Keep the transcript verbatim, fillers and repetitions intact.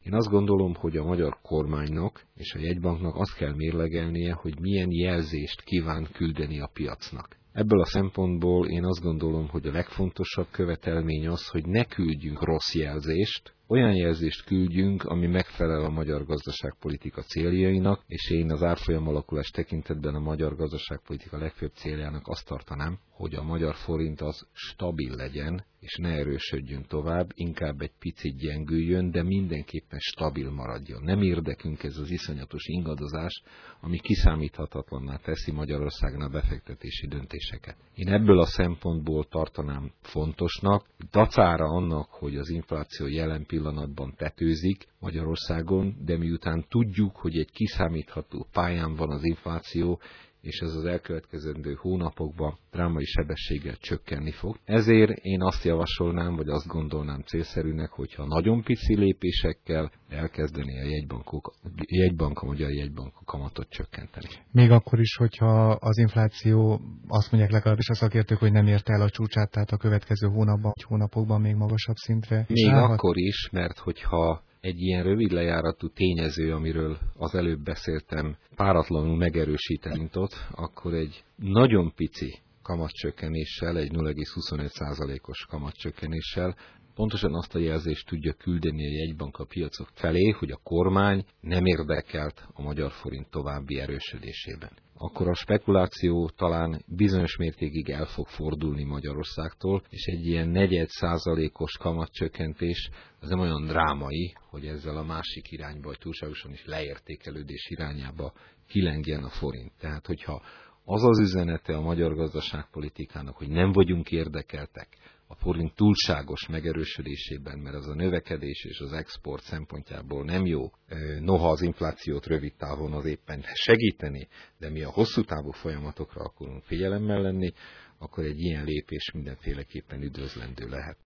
Én azt gondolom, hogy a magyar kormánynak és a jegybanknak azt kell mérlegelnie, hogy milyen jelzést kíván küldeni a piacnak. Ebből a szempontból én azt gondolom, hogy a legfontosabb követelmény az, hogy ne küldjünk rossz jelzést, olyan jelzést küldjünk, ami megfelel a magyar gazdaságpolitika céljainak, és én az árfolyam alakulás tekintetben a magyar gazdaságpolitika legfőbb céljának azt tartanám, hogy a magyar forint az stabil legyen, és ne erősödjön tovább, inkább egy picit gyengüljön, de mindenképpen stabil maradjon. Nem érdekünk ez az iszonyatos ingadozás, ami kiszámíthatatlanná teszi Magyarországnál befektetési döntéseket. Én ebből a szempontból tartanám fontosnak, dacára annak, hogy az infláció jelen pillanatban tetőzik Magyarországon, de miután tudjuk, hogy egy kiszámítható pályán van az infláció, és ez az elkövetkezendő hónapokban drámai sebességgel csökkenni fog. Ezért én azt javasolnám, vagy azt gondolnám célszerűnek, hogyha nagyon pici lépésekkel elkezdeni a jegybankok, jegybank, a magyar jegybank a kamatot csökkenteni. Még akkor is, hogyha az infláció, azt mondják legalábbis a szakértők, hogy nem ért el a csúcsát, tehát a következő hónapban, hónapokban még magasabb szintre. Még állhat? Akkor is, mert hogyha egy ilyen rövid lejáratú tényező, amiről az előbb beszéltem, páratlanul megerősítenintot, akkor egy nagyon pici kamatcsökkenéssel, egy nulla egész huszonöt százalékos kamatcsökkenéssel pontosan azt a jelzést tudja küldeni a jegybank a piacok felé, hogy a kormány nem érdekelt a magyar forint további erősödésében. Akkor a spekuláció talán bizonyos mértékig el fog fordulni Magyarországtól, és egy ilyen negyed százalékos kamatcsökkentés az nem olyan drámai, hogy ezzel a másik irányba, vagy túlságosan is leértékelődés irányába kilengjen a forint. Tehát, hogyha az az üzenete a magyar gazdaságpolitikának, hogy nem vagyunk érdekeltek a forint túlságos megerősödésében, mert az a növekedés és az export szempontjából nem jó. Noha az inflációt rövid távon az éppen segíteni, de mi a hosszú távú folyamatokra akarunk figyelemmel lenni, akkor egy ilyen lépés mindenféleképpen üdvözlendő lehet.